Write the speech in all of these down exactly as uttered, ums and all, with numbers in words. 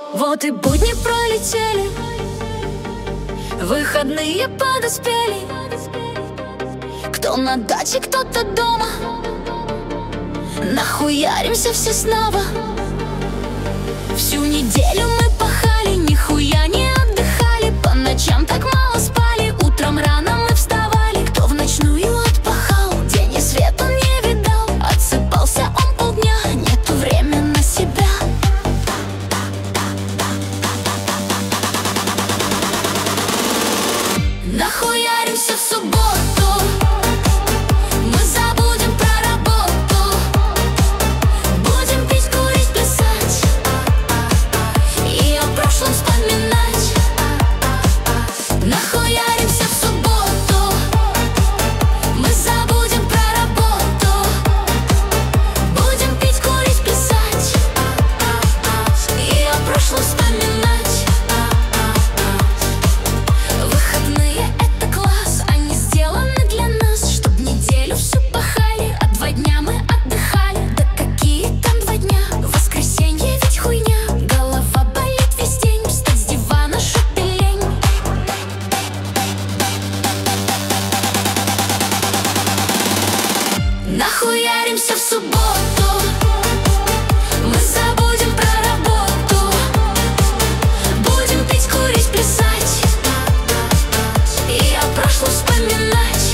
Вот и будни пролетели, выходные подоспели. Кто на даче, кто-то дома, нахуяримся все снова. Всю неделю мы пахали, нихуя не отдыхали. По ночам так мало спали, утром рано мы вставали. Кто в ночную отпахал, день и свет он не видал. Отсыпался он полдня, нету времени на себя. Нахуяримся в субботу, мы забудем про работу. Будем пить, курить, плясать и о прошлом вспоминать. Нахуяримся в субботу, мы забудем про работу. Будем пить, курить, плясать и о прошлом вспоминать. Выходные — это класс, они сделаны для нас, чтоб неделю всю пахали, а два дня мы отдыхали. Да какие там два дня, воскресенье ведь хуйня. Голова болит весь день, встать с дивана шут и лень. Нахуяримся в субботу, мы забудем про работу. Будем пить, курить, плясать и о прошлом вспоминать.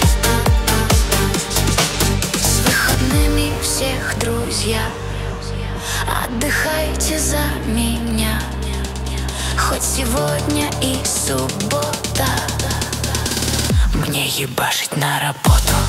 С выходными всех, друзья, отдыхайте за меня. Хоть сегодня и суббота, мне ебашить на работу.